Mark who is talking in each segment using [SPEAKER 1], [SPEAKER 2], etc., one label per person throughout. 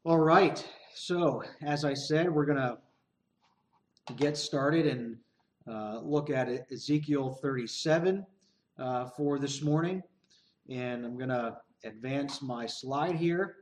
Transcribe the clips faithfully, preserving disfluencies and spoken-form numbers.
[SPEAKER 1] All right. So, as I said, we're going to get started and uh, look at Ezekiel thirty-seven uh, for this morning. And I'm going to advance my slide here.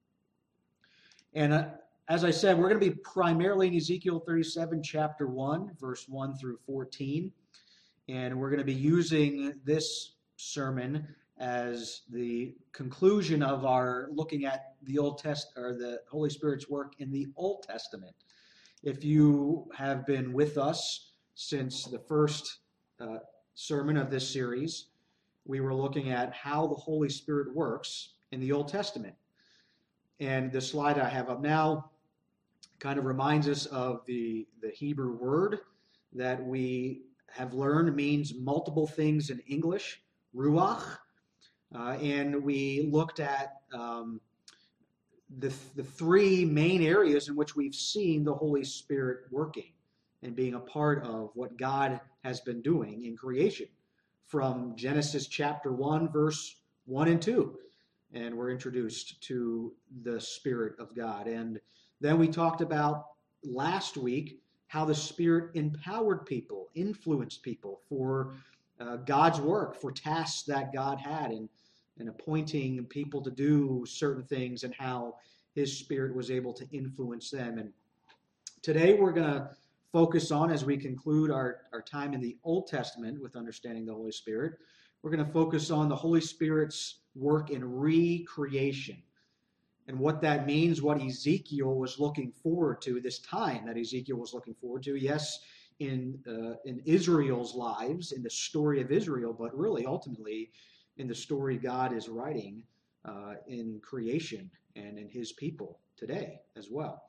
[SPEAKER 1] And uh, as I said, we're going to be primarily in Ezekiel thirty-seven, chapter one, verse one through fourteen. And we're going to be using this sermon as the conclusion of our looking at the Old Test or the Holy Spirit's work in the Old Testament. If you have been with us since the first uh, sermon of this series, we were looking at how the Holy Spirit works in the Old Testament. And the slide I have up now kind of reminds us of the, the Hebrew word that we have learned means multiple things in English, ruach. Uh, and we looked at um, the, the three main areas in which we've seen the Holy Spirit working and being a part of what God has been doing in creation from Genesis chapter one, verse one and two. And we're introduced to the Spirit of God. And then we talked about last week how the Spirit empowered people, influenced people for uh, God's work, for tasks that God had, and, and appointing people to do certain things, and how His Spirit was able to influence them. And today we're going to focus on, as we conclude our, our time in the Old Testament with understanding the Holy Spirit, we're going to focus on the Holy Spirit's work in recreation and what that means, what Ezekiel was looking forward to, this time that Ezekiel was looking forward to. Yes, in uh, in Israel's lives, in the story of Israel, but really ultimately in the story God is writing uh, in creation and in His people today as well.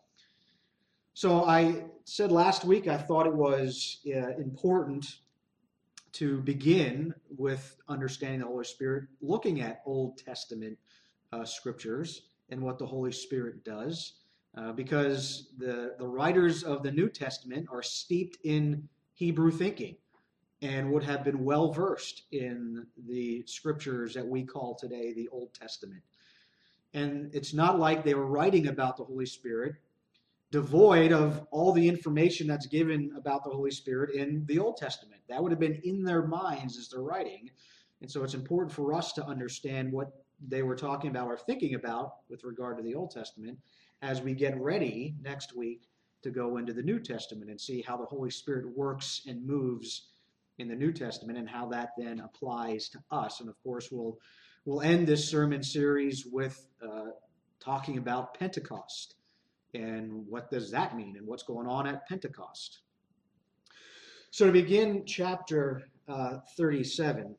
[SPEAKER 1] So I said last week I thought it was uh, important to begin with understanding the Holy Spirit, looking at Old Testament uh, scriptures and what the Holy Spirit does, uh, because the, the writers of the New Testament are steeped in Hebrew thinking and would have been well-versed in the scriptures that we call today the Old Testament. And it's not like they were writing about the Holy Spirit devoid of all the information that's given about the Holy Spirit in the Old Testament. That would have been in their minds as they're writing. And so it's important for us to understand what they were talking about or thinking about with regard to the Old Testament as we get ready next week to go into the New Testament and see how the Holy Spirit works and moves in the New Testament and how that then applies to us. And of course, we'll we'll end this sermon series with uh, talking about Pentecost. And what does that mean and what's going on at Pentecost? So to begin chapter uh, thirty-seven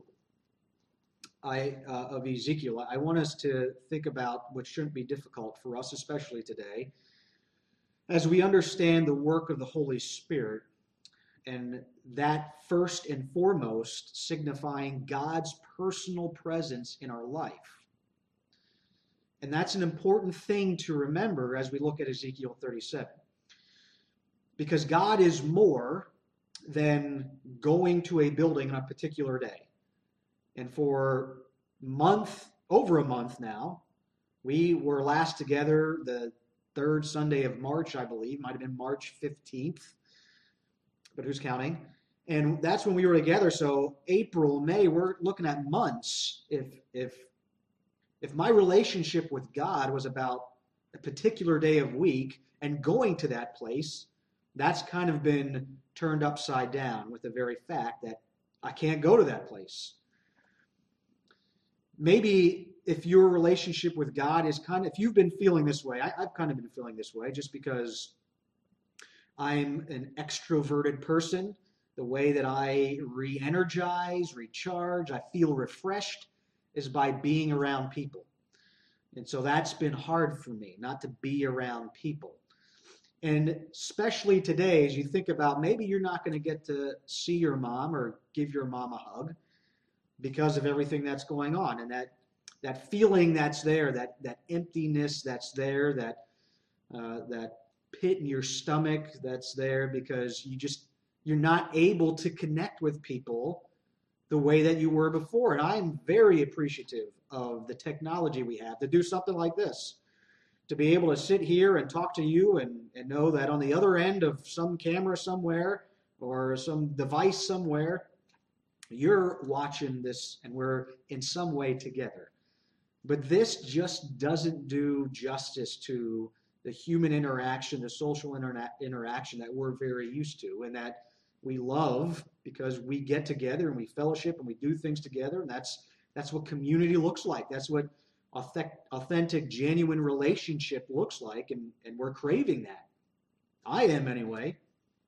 [SPEAKER 1] I, uh, of Ezekiel, I want us to think about what shouldn't be difficult for us, especially today, as we understand the work of the Holy Spirit, and that first and foremost signifying God's personal presence in our life. And that's an important thing to remember as we look at Ezekiel thirty-seven. Because God is more than going to a building on a particular day. And for month, over a month now, we were last together the third Sunday of March, I believe. Might have been March fifteenth. But who's counting? And that's when we were together. So April, May, we're looking at months if if If my relationship with God was about a particular day of week and going to that place, that's kind of been turned upside down with the very fact that I can't go to that place. Maybe if your relationship with God is kind of, if you've been feeling this way, I, I've kind of been feeling this way just because I'm an extroverted person. The way that I re-energize, recharge, I feel refreshed is by being around people. And so that's been hard for me, not to be around people. And especially today, as you think about maybe you're not going to get to see your mom or give your mom a hug because of everything that's going on. And that that feeling that's there, that, that emptiness that's there, that uh, that pit in your stomach that's there because you just, you're not able to connect with people the way that you were before. And I'm very appreciative of the technology we have to do something like this, to be able to sit here and talk to you and, and know that on the other end of some camera somewhere or some device somewhere, you're watching this and we're in some way together. But this just doesn't do justice to the human interaction, the social interna- interaction that we're very used to and that we love because we get together and we fellowship and we do things together. And that's that's what community looks like. That's what authentic, genuine relationship looks like. And, and we're craving that. I am anyway.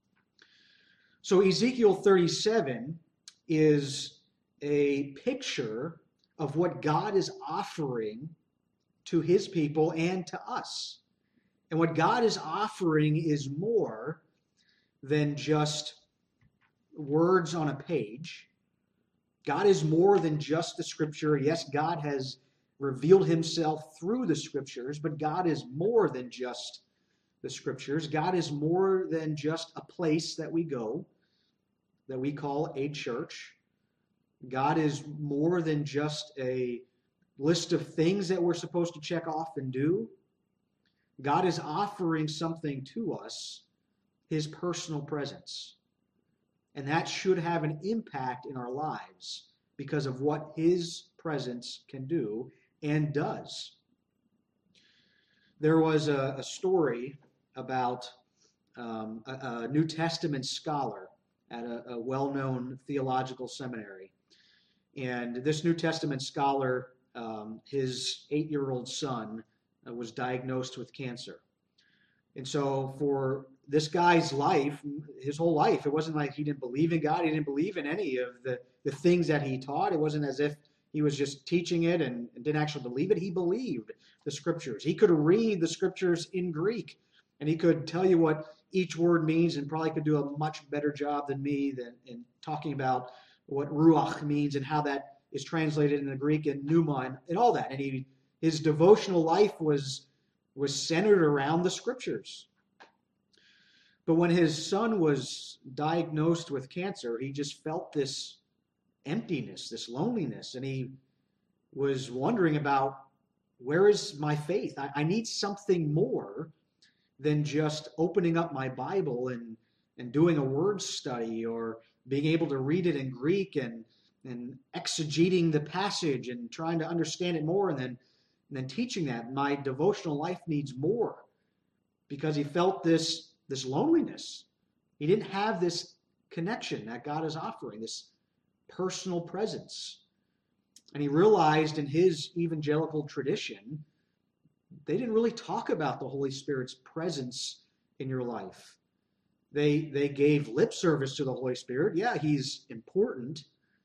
[SPEAKER 1] So Ezekiel thirty-seven is a picture of what God is offering to his people and to us. And what God is offering is more than just words on a page. God is more than just the scripture. Yes, God has revealed himself through the scriptures, but God is more than just the scriptures. God is more than just a place that we go, that we call a church. God is more than just a list of things that we're supposed to check off and do. God is offering something to us, his personal presence. And that should have an impact in our lives because of what his presence can do and does. There was a, a story about um, a, a New Testament scholar at a, a well-known theological seminary. And this New Testament scholar, um, his eight-year-old son uh, was diagnosed with cancer. And so for this guy's life, his whole life, it wasn't like he didn't believe in God. He didn't believe in any of the, the things that he taught. It wasn't as if he was just teaching it and, and didn't actually believe it. He believed the scriptures. He could read the scriptures in Greek, and he could tell you what each word means and probably could do a much better job than me than in talking about what ruach means and how that is translated in the Greek and pneuma and, and all that. And he, his devotional life was, was centered around the scriptures. But when his son was diagnosed with cancer, he just felt this emptiness, this loneliness, and he was wondering about, where is my faith? I, I need something more than just opening up my Bible and, and doing a word study or being able to read it in Greek and, and exegeting the passage and trying to understand it more and then, and then teaching that. My devotional life needs more because he felt this, this loneliness. He didn't have this connection that God is offering, this personal presence. And he realized in his evangelical tradition, they didn't really talk about the Holy Spirit's presence in your life. They, they gave lip service to the Holy Spirit. Yeah, he's important.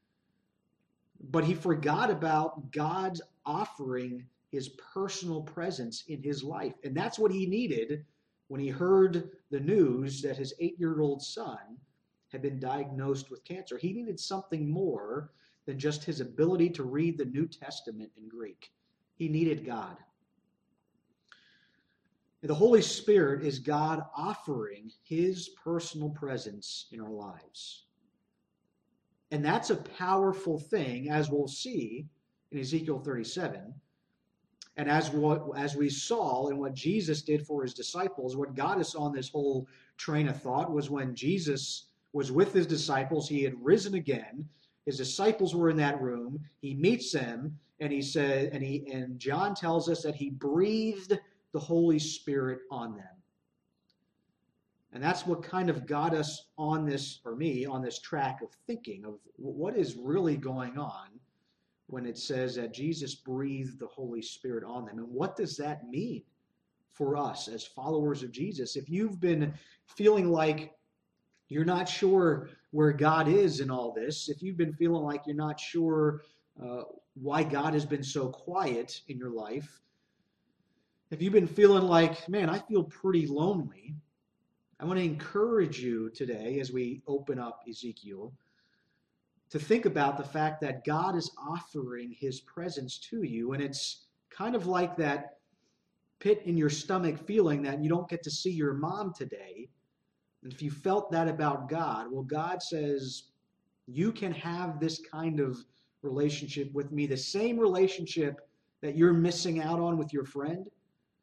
[SPEAKER 1] But he forgot about God's offering his personal presence in his life. And that's what he needed when he heard the news that his eight-year-old son had been diagnosed with cancer. He needed something more than just his ability to read the New Testament in Greek. He needed God. The Holy Spirit is God offering his personal presence in our lives. And that's a powerful thing, as we'll see in Ezekiel thirty-seven. And as what as we saw in what Jesus did for his disciples, what got us on this whole train of thought was when Jesus was with his disciples, he had risen again. His disciples were in that room. He meets them, and he said, and he and John tells us that he breathed the Holy Spirit on them. And that's what kind of got us on this, or me, on this track of thinking of what is really going on when it says that Jesus breathed the Holy Spirit on them. And what does that mean for us as followers of Jesus? If you've been feeling like you're not sure where God is in all this, if you've been feeling like you're not sure uh, why God has been so quiet in your life, if you've been feeling like, man, I feel pretty lonely, I want to encourage you today as we open up Ezekiel to think about the fact that God is offering his presence to you. And it's kind of like that pit in your stomach feeling that you don't get to see your mom today. And if you felt that about God, well, God says you can have this kind of relationship with me, the same relationship that you're missing out on with your friend.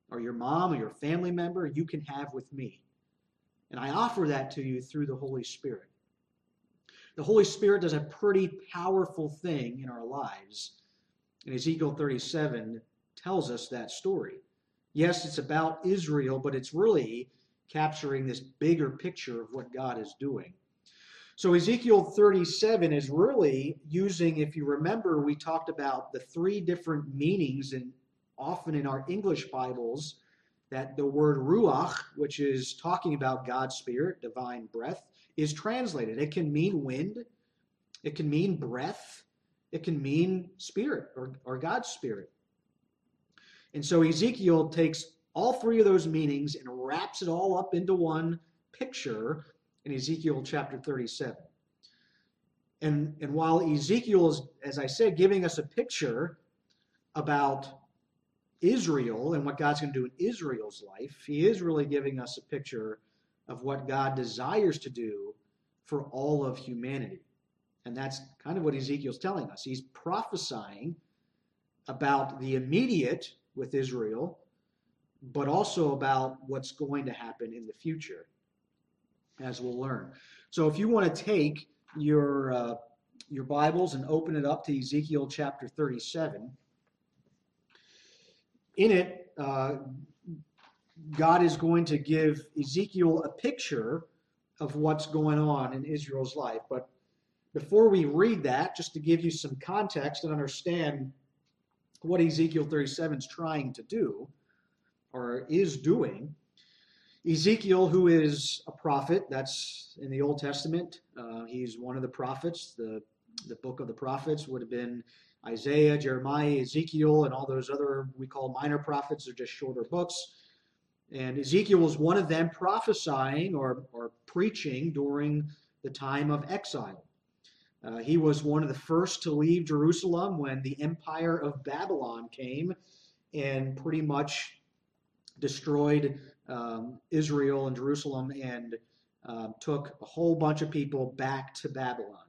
[SPEAKER 1] or your mom or your family member, you can have with me. And I offer that to you through the Holy Spirit. The Holy Spirit does a pretty powerful thing in our lives. And Ezekiel thirty-seven tells us that story. Yes, it's about Israel, but it's really capturing this bigger picture of what God is doing. So Ezekiel thirty-seven is really using, if you remember, we talked about the three different meanings, and often in our English Bibles, that the word ruach, which is talking about God's Spirit, divine breath, is translated. It can mean wind, it can mean breath, it can mean spirit or, or God's Spirit. And so Ezekiel takes all three of those meanings and wraps it all up into one picture in Ezekiel chapter thirty-seven. And, and while Ezekiel is, as I said, giving us a picture about Israel and what God's going to do in Israel's life, he is really giving us a picture of what God desires to do for all of humanity. And that's kind of what Ezekiel's telling us. He's prophesying about the immediate with Israel, but also about what's going to happen in the future, as we'll learn. So if you want to take your uh, your Bibles and open it up to Ezekiel chapter thirty-seven, in it, uh, God is going to give Ezekiel a picture of what's going on in Israel's life. But before we read that, just to give you some context and understand what Ezekiel thirty-seven is trying to do, or is doing, Ezekiel, who is a prophet, that's in the Old Testament, uh, he's one of the prophets. The, the book of the prophets would have been Isaiah, Jeremiah, Ezekiel, and all those other we call minor prophets. They're just shorter books. And Ezekiel was one of them prophesying or, or preaching during the time of exile. Uh, he was one of the first to leave Jerusalem when the empire of Babylon came and pretty much destroyed um, Israel and Jerusalem and uh, took a whole bunch of people back to Babylon.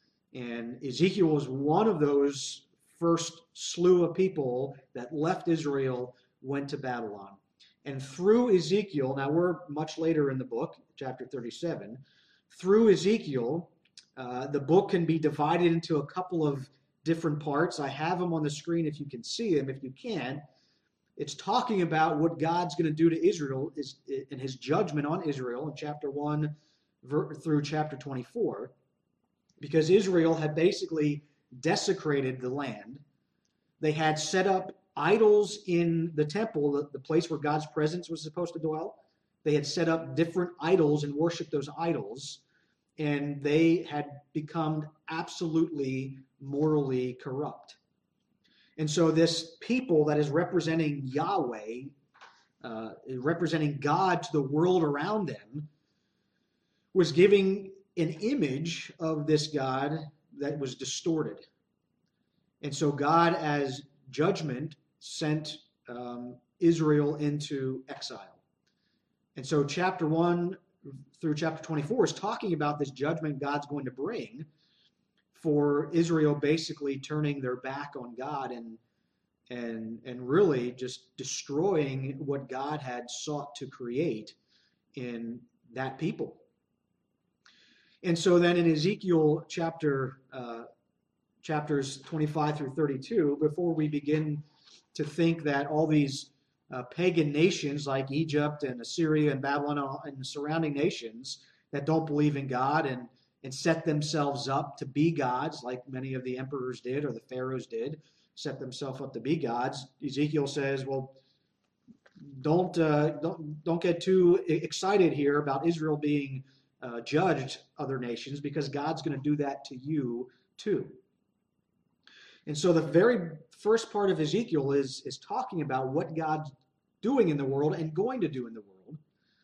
[SPEAKER 1] And Ezekiel was one of those first slew of people that left Israel, went to Babylon. And through Ezekiel, now we're much later in the book, chapter thirty-seven, through Ezekiel, uh, the book can be divided into a couple of different parts. I have them on the screen if you can see them. If you can't, it's talking about what God's going to do to Israel is in his judgment on Israel in chapter one through chapter twenty-four, because Israel had basically desecrated the land. They had set up idols in the temple, the, the place where God's presence was supposed to dwell. They had set up different idols and worshiped those idols, and they had become absolutely morally corrupt. And so this people that is representing Yahweh, uh, representing God to the world around them, was giving an image of this God that was distorted. And so God, as judgment, sent um, Israel into exile. And so chapter one through chapter twenty-four is talking about this judgment God's going to bring for Israel basically turning their back on God and and and really just destroying what God had sought to create in that people. And so then in Ezekiel chapter uh, chapters twenty-five through thirty-two, before we begin to think that all these uh, pagan nations like Egypt and Assyria and Babylon and the surrounding nations that don't believe in God and, and set themselves up to be gods, like many of the emperors did or the pharaohs did, set themselves up to be gods, Ezekiel says, well, don't uh, don't don't get too excited here about Israel being uh, judged other nations, because God's going to do that to you too. And so the very first part of Ezekiel is, is talking about what God's doing in the world and going to do in the world.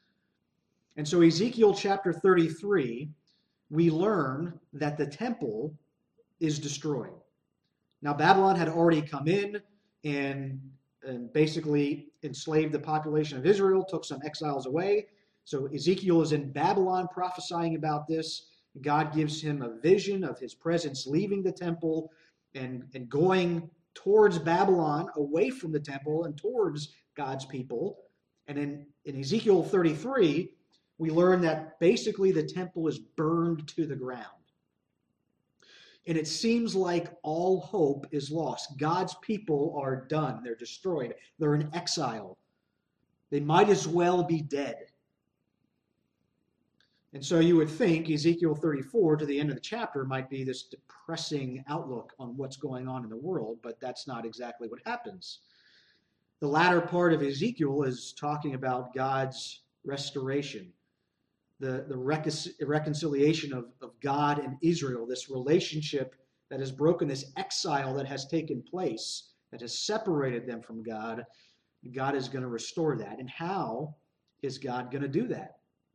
[SPEAKER 1] And so Ezekiel chapter thirty-three, we learn that the temple is destroyed. Now Babylon had already come in and, and basically enslaved the population of Israel, took some exiles away. So Ezekiel is in Babylon prophesying about this. God gives him a vision of his presence leaving the temple and, and going towards Babylon, away from the temple and towards God's people. And in, in Ezekiel thirty-three, we learn that basically the temple is burned to the ground. And it seems like all hope is lost. God's people are done. They're destroyed. They're in exile. They might as well be dead. And so you would think Ezekiel thirty-four to the end of the chapter might be this depressing outlook on what's going on in the world, but that's not exactly what happens. The latter part of Ezekiel is talking about God's restoration, the, the recon- reconciliation of, of God and Israel, this relationship that has broken, this exile that has taken place, that has separated them from God. God is going to restore that. And how is God going to do that?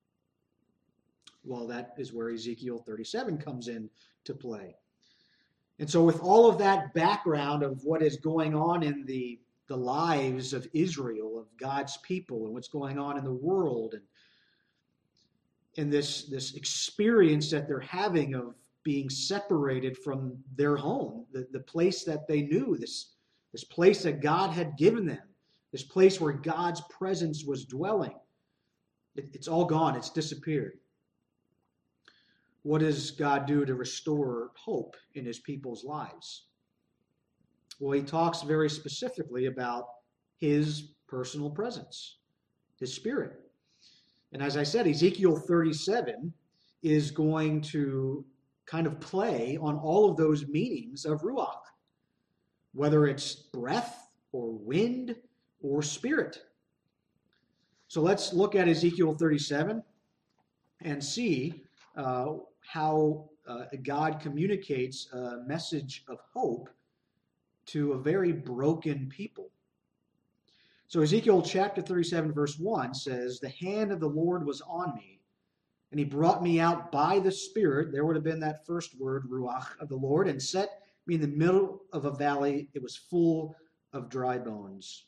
[SPEAKER 1] Well, that is where Ezekiel thirty-seven comes in to play. And so with all of that background of what is going on in the, the lives of Israel, of God's people, and what's going on in the world, and in this, this experience that they're having of being separated from their home, the, the place that they knew, this, this place that God had given them, this place where God's presence was dwelling. It, it's all gone. It's disappeared. What does God do to restore hope in his people's lives? Well, he talks very specifically about his personal presence, his Spirit. And as I said, Ezekiel thirty-seven is going to kind of play on all of those meanings of Ruach, whether it's breath or wind or spirit. So let's look at Ezekiel thirty-seven and see uh, how uh, God communicates a message of hope to a very broken people. So Ezekiel chapter thirty-seven verse one says, "The hand of the Lord was on me, and he brought me out by the Spirit," there would have been that first word, Ruach, of the Lord, "and set me in the middle of a valley. It was full of dry bones."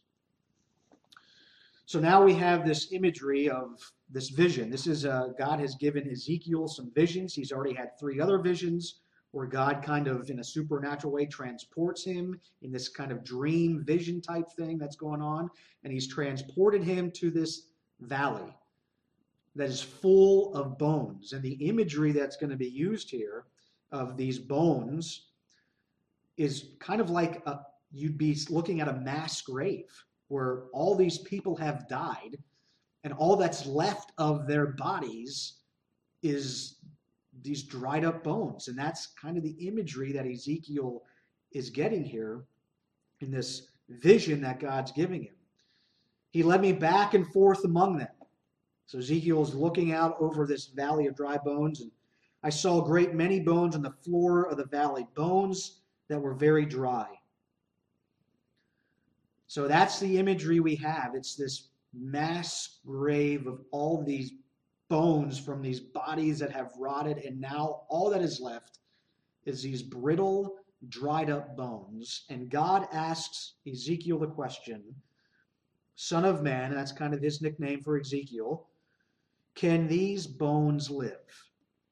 [SPEAKER 1] So now we have this imagery of this vision. This is uh, God has given Ezekiel some visions. He's already had three other visions where God kind of, in a supernatural way, transports him in this kind of dream vision type thing that's going on. And he's transported him to this valley that is full of bones. And the imagery that's going to be used here of these bones is kind of like a, you'd be looking at a mass grave where all these people have died, and all that's left of their bodies is these dried up bones. And that's kind of the imagery that Ezekiel is getting here in this vision that God's giving him. He led me back and forth among them. So Ezekiel's looking out over this valley of dry bones, and I saw a great many bones on the floor of the valley, bones that were very dry. So that's the imagery we have. It's this mass grave of all these bones from these bodies that have rotted, and now all that is left is these brittle, dried up bones. And God asks Ezekiel the question, "Son of man," and that's kind of his nickname for Ezekiel, "can these bones live?"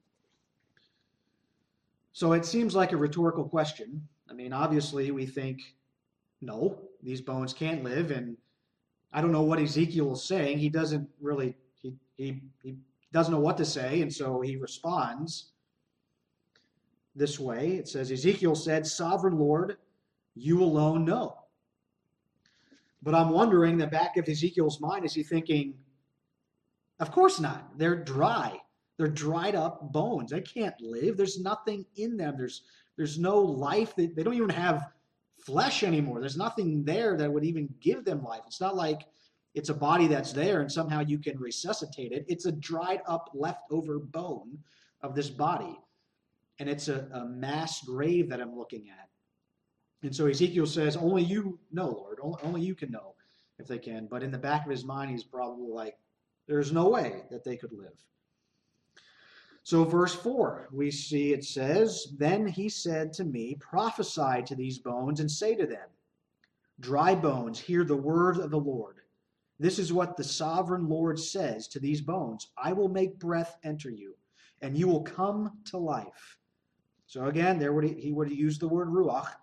[SPEAKER 1] So it seems like a rhetorical question. I mean, obviously we think, no, these bones can't live, and I don't know what Ezekiel is saying. He doesn't really, he, he, he doesn't know what to say, and so he responds this way. It says, Ezekiel said, "Sovereign Lord, you alone know." But I'm wondering, the back of Ezekiel's mind, is he thinking, of course not. They're dry. They're dried up bones. They can't live. There's nothing in them. There's, there's no life. They, they don't even have flesh anymore. There's nothing there that would even give them life. It's not like it's a body that's there and somehow you can resuscitate it. It's a dried up leftover bone of this body. And it's a, a mass grave that I'm looking at. And so Ezekiel says, only you know, Lord. Only, only you can know if they can. But in the back of his mind, he's probably like, there's no way that they could live. So verse four, we see it says, "Then he said to me, prophesy to these bones and say to them, dry bones, hear the word of the Lord. This is what the sovereign Lord says to these bones. I will make breath enter you, and you will come to life." So again, there would he would use the word ruach,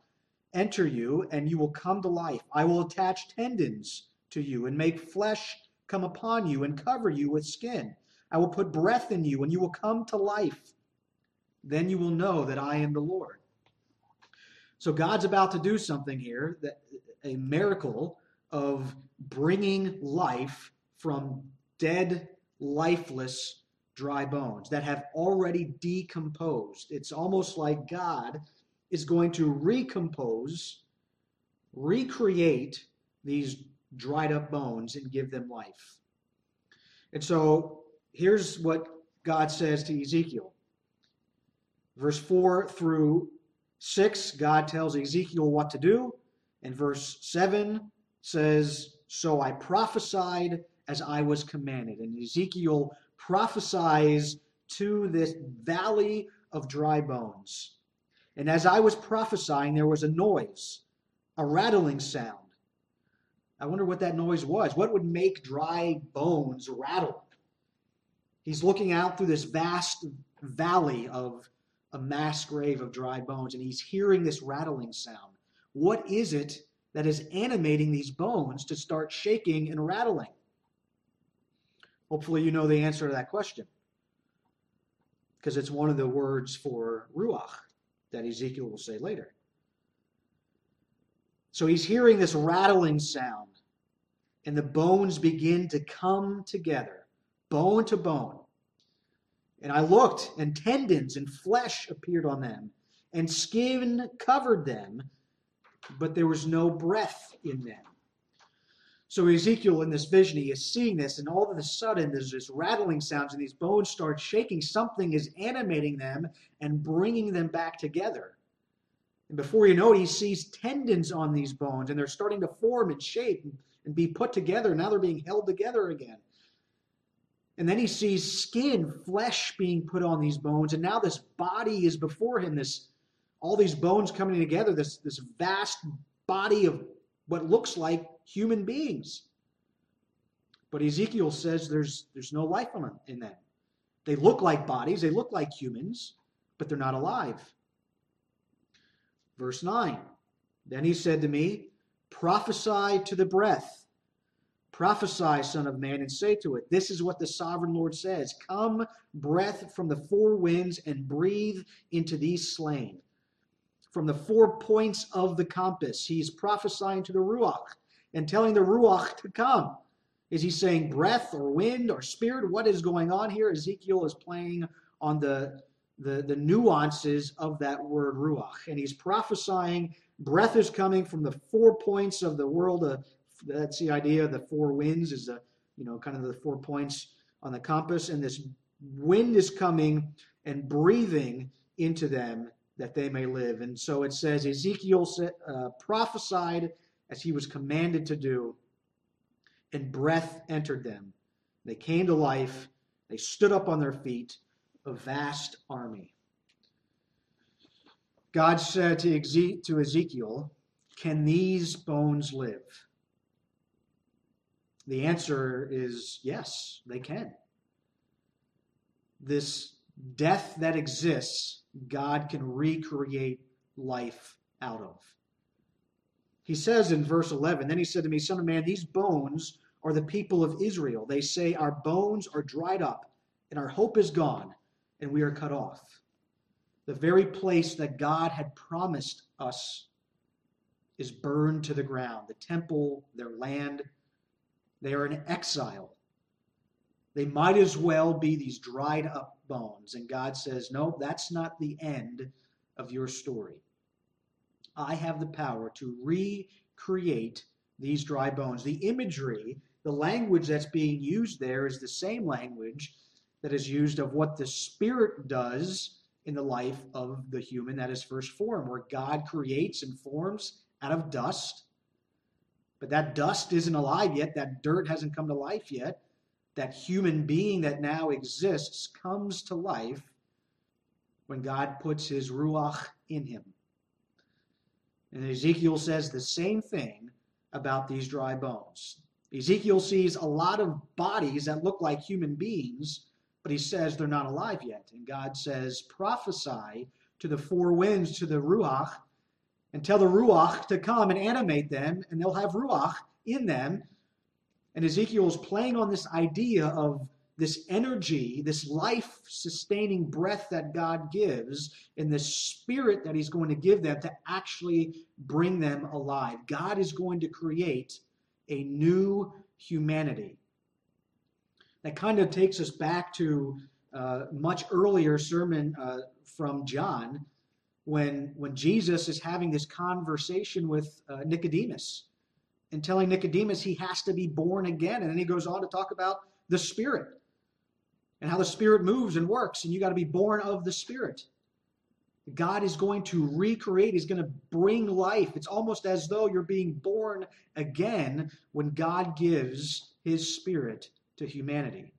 [SPEAKER 1] enter you, and you will come to life. I will attach tendons to you and make flesh come upon you and cover you with skin. I will put breath in you, and you will come to life. Then you will know that I am the Lord. So God's about to do something here, that a miracle of bringing life from dead, lifeless, dry bones that have already decomposed. It's almost like God is going to recompose, recreate these dried up bones and give them life. And so here's what God says to Ezekiel. Verse four through six, God tells Ezekiel what to do. And verse seven says, so I prophesied as I was commanded. And Ezekiel prophesies to this valley of dry bones. And as I was prophesying, there was a noise, a rattling sound. I wonder what that noise was. What would make dry bones rattle? He's looking out through this vast valley of a mass grave of dry bones, and he's hearing this rattling sound. What is it that is animating these bones to start shaking and rattling? Hopefully you know the answer to that question, because it's one of the words for ruach that Ezekiel will say later. So he's hearing this rattling sound, and the bones begin to come together, bone to bone. And I looked, and tendons and flesh appeared on them, and skin covered them, but there was no breath in them. So Ezekiel, in this vision, he is seeing this, and all of a sudden there's this rattling sounds, and these bones start shaking. Something is animating them and bringing them back together. And before you know it, he sees tendons on these bones, and they're starting to form and shape and, and be put together. Now they're being held together again. And then he sees skin, flesh being put on these bones, and now this body is before him, this all these bones coming together, this, this vast body of what looks like human beings. But Ezekiel says there's, there's no life in them. They look like bodies, they look like humans, but they're not alive. Verse nine, then he said to me, prophesy to the breath. Prophesy, son of man, and say to it, this is what the sovereign Lord says. Come, breath from the four winds, and breathe into these slain. From the four points of the compass, he's prophesying to the Ruach and telling the Ruach to come. Is he saying breath or wind or spirit? What is going on here? Ezekiel is playing on the, the, the nuances of that word Ruach. And he's prophesying breath is coming from the four points of the world. Uh, that's the idea. The four winds is the, you know, kind of the four points on the compass. And this wind is coming and breathing into them that they may live. And so it says Ezekiel uh, prophesied as he was commanded to do, and breath entered them. They came to life. They stood up on their feet, a vast army. God said to Ezekiel, can these bones live? The answer is yes, they can. This death that exists, God can recreate life out of. He says in verse eleven, then he said to me, son of man, these bones are the people of Israel. They say, our bones are dried up, and our hope is gone, and we are cut off. The very place that God had promised us is burned to the ground. The temple, their land, they are in exile. They might as well be these dried up bones. And God says, no, that's not the end of your story. I have the power to recreate these dry bones. The imagery, the language that's being used there is the same language that is used of what the Spirit does in the life of the human that is first formed, where God creates and forms out of dust. But that dust isn't alive yet. That dirt hasn't come to life yet. That human being that now exists comes to life when God puts his ruach in him. And Ezekiel says the same thing about these dry bones. Ezekiel sees a lot of bodies that look like human beings, but he says they're not alive yet. And God says, prophesy to the four winds, to the ruach, and tell the Ruach to come and animate them, and they'll have Ruach in them. And Ezekiel is playing on this idea of this energy, this life-sustaining breath that God gives, and this spirit that he's going to give them to actually bring them alive. God is going to create a new humanity. That kind of takes us back to a much earlier sermon uh, from John, when, when Jesus is having this conversation with uh, Nicodemus and telling Nicodemus he has to be born again. And then he goes on to talk about the Spirit and how the Spirit moves and works, and you got to be born of the Spirit. God is going to recreate. He's going to bring life. It's almost as though you're being born again when God gives his Spirit to humanity.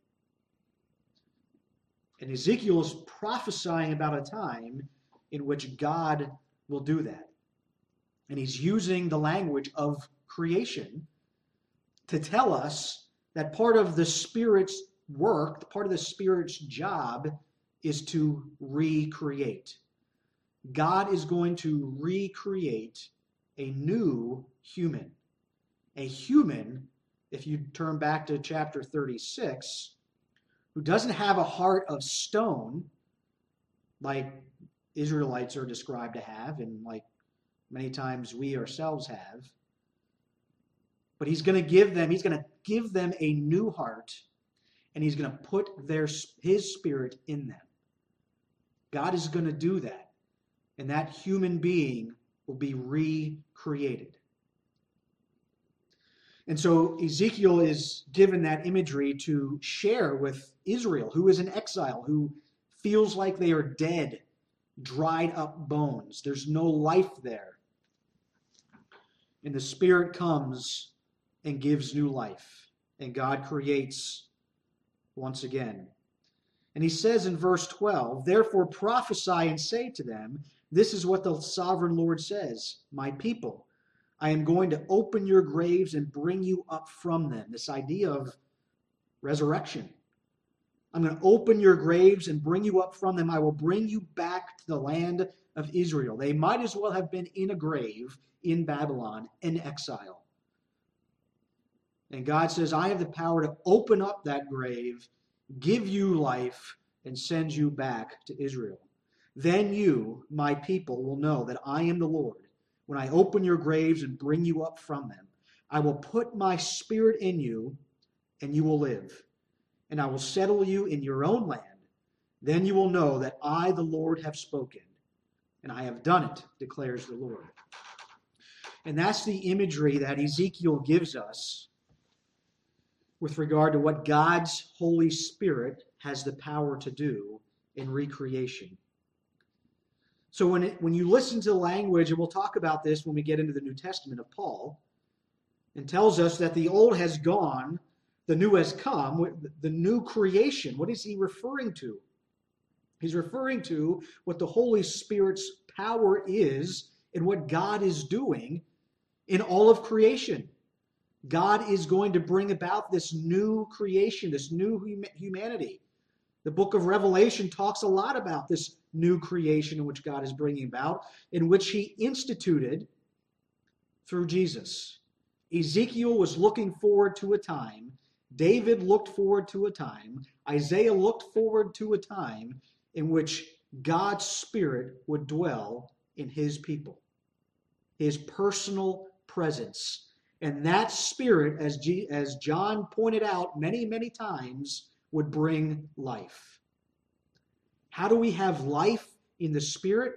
[SPEAKER 1] And Ezekiel is prophesying about a time in which God will do that. And he's using the language of creation to tell us that part of the Spirit's work, part of the Spirit's job, is to recreate. God is going to recreate a new human. A human, if you turn back to chapter thirty-six, who doesn't have a heart of stone like Israelites are described to have, and like many times we ourselves have. But he's going to give them, he's going to give them a new heart, and he's going to put their his Spirit in them. God is going to do that, and that human being will be recreated. And so Ezekiel is given that imagery to share with Israel, who is in exile, who feels like they are dead, dried up bones. There's no life there. And the Spirit comes and gives new life. And God creates once again. And he says in verse twelve, "Therefore prophesy and say to them, this is what the sovereign Lord says, my people, I am going to open your graves and bring you up from them." This idea of resurrection. I'm going to open your graves and bring you up from them. I will bring you back to the land of Israel. They might as well have been in a grave in Babylon in exile. And God says, I have the power to open up that grave, give you life, and send you back to Israel. Then you, my people, will know that I am the Lord. When I open your graves and bring you up from them, I will put my Spirit in you, and you will live. And I will settle you in your own land. Then you will know that I, the Lord, have spoken, and I have done it, declares the Lord. And that's the imagery that Ezekiel gives us with regard to what God's Holy Spirit has the power to do in recreation. So when, it, when you listen to the language, and we'll talk about this when we get into the New Testament of Paul, and tells us that the old has gone, the new has come, the new creation, what is he referring to? He's referring to what the Holy Spirit's power is and what God is doing in all of creation. God is going to bring about this new creation, this new humanity. The book of Revelation talks a lot about this new creation in which God is bringing about, in which he instituted through Jesus. Ezekiel was looking forward to a time. David looked forward to a time. Isaiah looked forward to a time in which God's Spirit would dwell in his people. His personal presence. And that Spirit, as, G, as John pointed out many, many times, would bring life. How do we have life in the Spirit?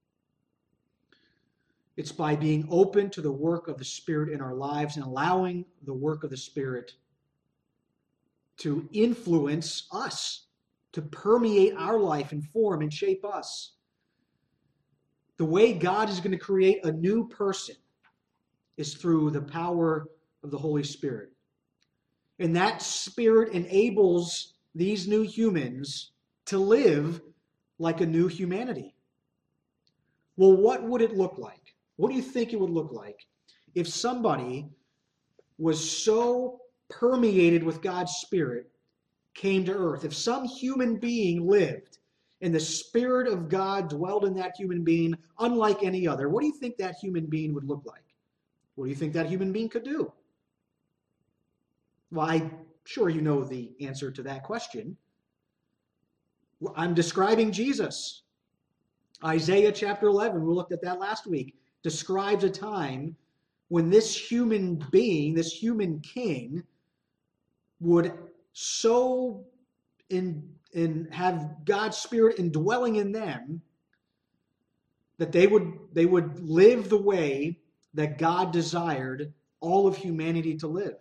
[SPEAKER 1] It's by being open to the work of the Spirit in our lives and allowing the work of the Spirit to influence us, to permeate our life and form and shape us. The way God is going to create a new person is through the power of the Holy Spirit. And that Spirit enables these new humans to live like a new humanity. Well, what would it look like? What do you think it would look like if somebody was so permeated with God's Spirit came to earth? If some human being lived and the Spirit of God dwelled in that human being unlike any other, what do you think that human being would look like? What do you think that human being could do? Well, I'm sure you know the answer to that question. I'm describing Jesus. Isaiah chapter eleven, we looked at that last week, describes a time when this human being, this human king, would so in, in have God's Spirit indwelling in them that they would, they would live the way that God desired all of humanity to live.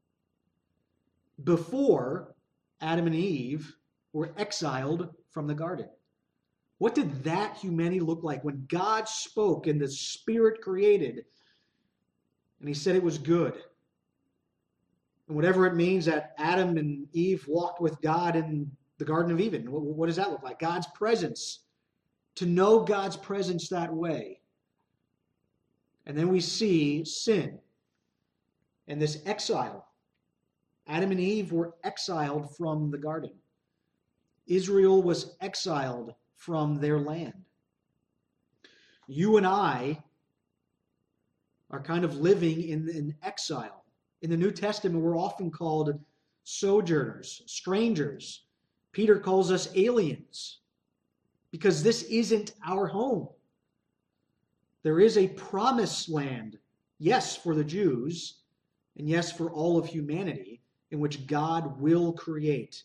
[SPEAKER 1] Before Adam and Eve were exiled from the garden. What did that humanity look like when God spoke and the Spirit created and he said it was good? And whatever it means that Adam and Eve walked with God in the Garden of Eden, what, what does that look like? God's presence. To know God's presence that way. And then we see sin and this exile. Adam and Eve were exiled from the garden. Israel was exiled from their land. You and I are kind of living in, in exile. In the New Testament, we're often called sojourners, strangers. Peter calls us aliens because this isn't our home. There is a promised land, yes, for the Jews, and yes, for all of humanity, in which God will create.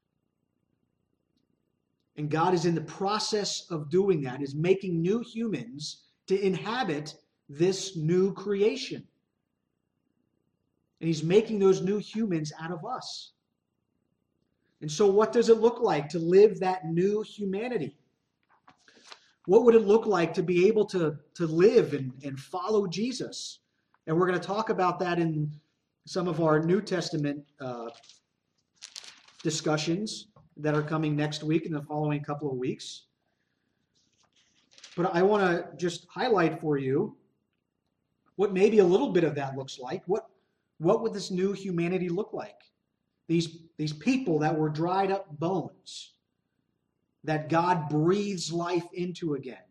[SPEAKER 1] And God is in the process of doing that, is making new humans to inhabit this new creation. And he's making those new humans out of us. And so what does it look like to live that new humanity? What would it look like to be able to, to live and, and follow Jesus? And we're going to talk about that in some of our New Testament uh, discussions that are coming next week and the following couple of weeks. But I want to just highlight for you what maybe a little bit of that looks like. What, what would this new humanity look like? These, these people that were dried up bones that God breathes life into again.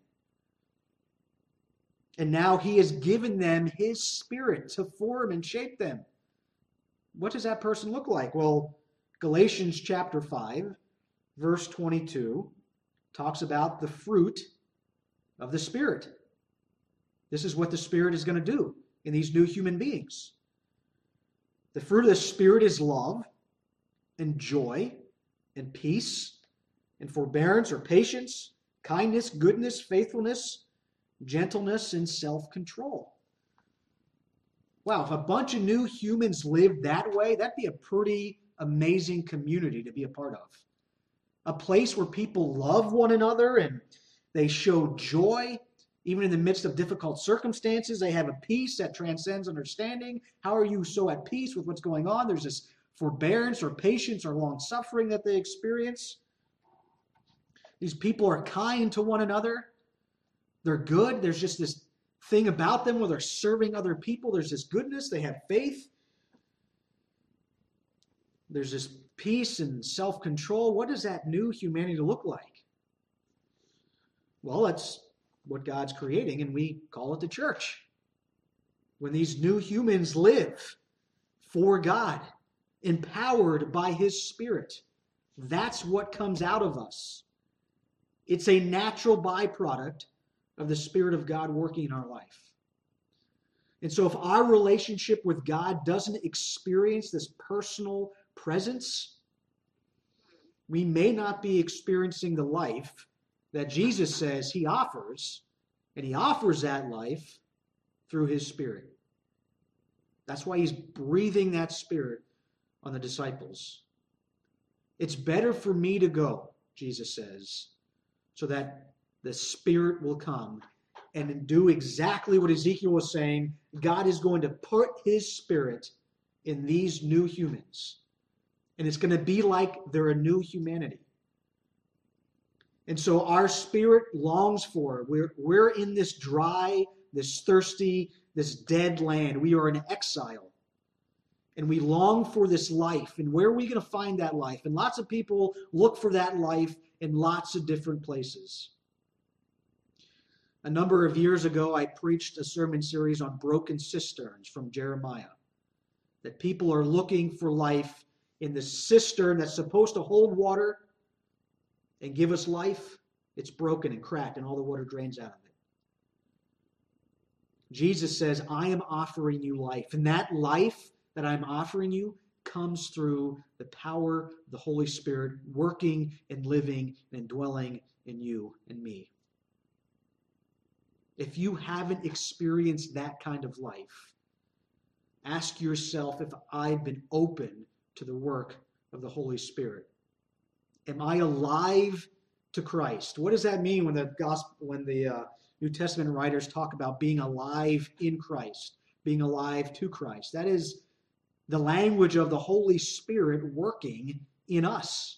[SPEAKER 1] And now he has given them his Spirit to form and shape them. What does that person look like? Well, Galatians chapter five, verse twenty-two, talks about the fruit of the Spirit. This is what the Spirit is going to do in these new human beings. The fruit of the Spirit is love and joy and peace and forbearance or patience, kindness, goodness, faithfulness, gentleness, and self-control. Wow, if a bunch of new humans lived that way, that'd be a pretty amazing community to be a part of. A place where people love one another and they show joy, even in the midst of difficult circumstances. They have a peace that transcends understanding. How are you so at peace with what's going on? There's this forbearance or patience or long-suffering that they experience. These people are kind to one another. They're good. There's just this thing about them where they're serving other people. There's this goodness. They have faith. There's this peace and self-control. What does that new humanity look like? Well, that's what God's creating, and we call it the church. When these new humans live for God, empowered by his Spirit, that's what comes out of us. It's a natural byproduct of the Spirit of God working in our life. And so if our relationship with God doesn't experience this personal presence, we may not be experiencing the life that Jesus says he offers, and he offers that life through his Spirit. That's why he's breathing that Spirit on the disciples. It's better for me to go, Jesus says, so that the Spirit will come and do exactly what Ezekiel was saying. God is going to put his Spirit in these new humans. And it's going to be like they're a new humanity. And so our spirit longs for it. We're, we're in this dry, this thirsty, this dead land. We are in exile. And we long for this life. And where are we going to find that life? And lots of people look for that life in lots of different places. A number of years ago, I preached a sermon series on broken cisterns from Jeremiah. That people are looking for life in the cistern that's supposed to hold water and give us life. It's broken and cracked, and all the water drains out of it. Jesus says, I am offering you life. And that life that I'm offering you comes through the power of the Holy Spirit working and living and dwelling in you and me. If you haven't experienced that kind of life, ask yourself if I've been open to the work of the Holy Spirit. Am I alive to Christ? What does that mean when the gospel, when the uh, New Testament writers talk about being alive in Christ, being alive to Christ? That is the language of the Holy Spirit working in us.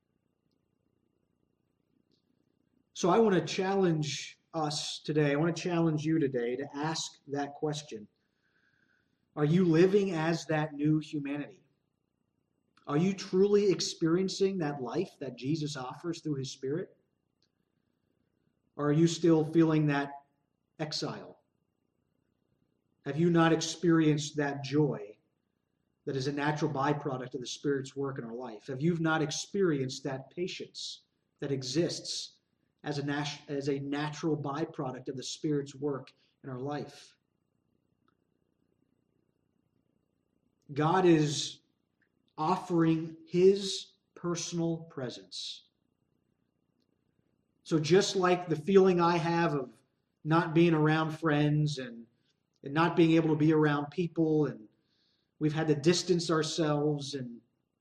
[SPEAKER 1] So I want to challenge us today. I want to challenge you today to ask that question. Are you living as that new humanity? Are you truly experiencing that life that Jesus offers through his Spirit? Or are you still feeling that exile? Have you not experienced that joy that is a natural byproduct of the Spirit's work in our life? Have you not experienced that patience that exists as a, nat- as a natural byproduct of the Spirit's work in our life? God is offering his personal presence. So just like the feeling I have of not being around friends and, and not being able to be around people, and we've had to distance ourselves, and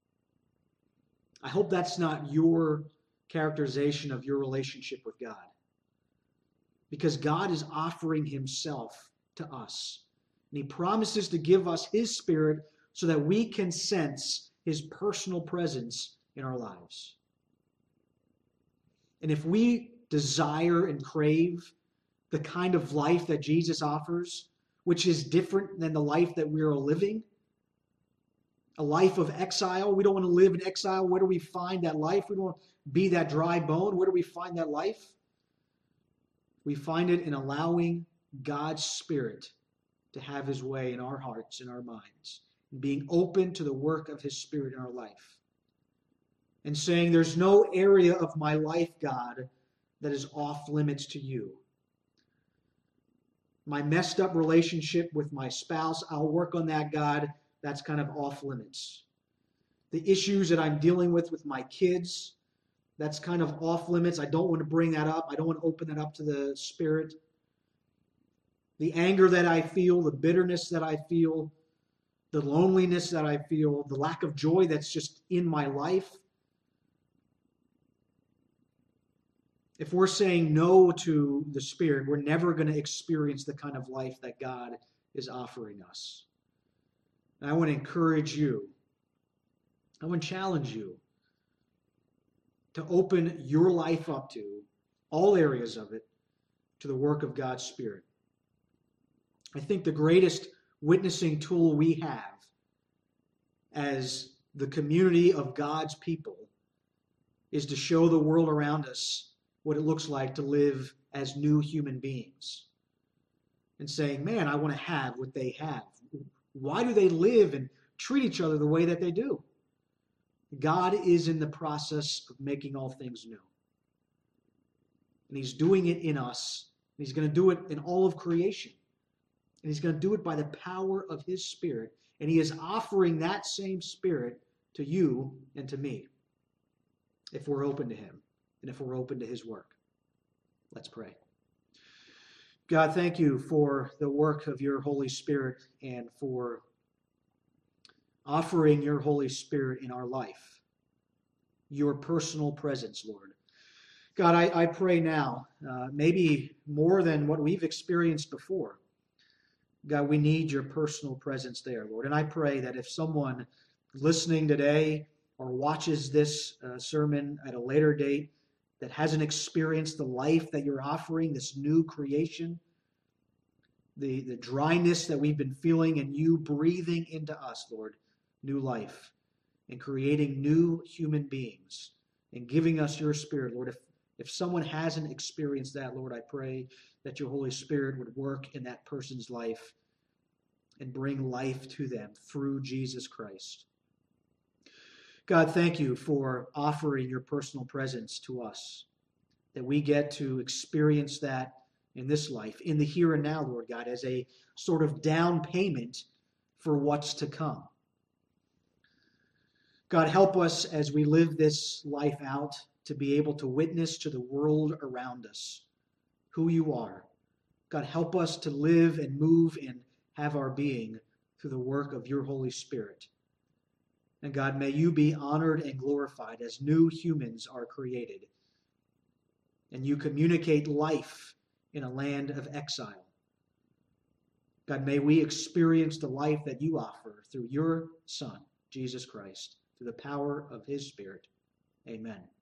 [SPEAKER 1] I hope that's not your characterization of your relationship with God. Because God is offering himself to us. And he promises to give us his Spirit so that we can sense his personal presence in our lives. And if we desire and crave the kind of life that Jesus offers, which is different than the life that we are living, a life of exile, we don't want to live in exile. Where do we find that life? We don't want to be that dry bone. Where do we find that life? We find it in allowing God's Spirit to have his way in our hearts and our minds, and being open to the work of his Spirit in our life. And saying, there's no area of my life, God, that is off limits to you. My messed up relationship with my spouse, I'll work on that, God. That's kind of off limits. The issues that I'm dealing with with my kids, that's kind of off limits. I don't want to bring that up. I don't want to open that up to the Spirit. The anger that I feel, the bitterness that I feel, the loneliness that I feel, the lack of joy that's just in my life. If we're saying no to the Spirit, we're never going to experience the kind of life that God is offering us. And I want to encourage you, I want to challenge you to open your life up to, all areas of it, to the work of God's Spirit. I think the greatest witnessing tool we have as the community of God's people is to show the world around us what it looks like to live as new human beings. And saying, man, I want to have what they have. Why do they live and treat each other the way that they do? God is in the process of making all things new. And he's doing it in us. And he's going to do it in all of creation. And he's going to do it by the power of his Spirit. And he is offering that same Spirit to you and to me, if we're open to him and if we're open to his work. Let's pray. God, thank you for the work of your Holy Spirit and for offering your Holy Spirit in our life, your personal presence, Lord. God, I, I pray now, uh, maybe more than what we've experienced before. God, we need your personal presence there, Lord. And I pray that if someone listening today or watches this uh, sermon at a later date that hasn't experienced the life that you're offering, this new creation, the, the dryness that we've been feeling, and you breathing into us, Lord, new life and creating new human beings and giving us your Spirit, Lord. If, if someone hasn't experienced that, Lord, I pray that your Holy Spirit would work in that person's life and bring life to them through Jesus Christ. God, thank you for offering your personal presence to us, that we get to experience that in this life, in the here and now, Lord God, as a sort of down payment for what's to come. God, help us as we live this life out to be able to witness to the world around us who you are. God, help us to live and move and have our being through the work of your Holy Spirit. And God, may you be honored and glorified as new humans are created, and you communicate life in a land of exile. God, may we experience the life that you offer through your Son, Jesus Christ, through the power of his Spirit. Amen.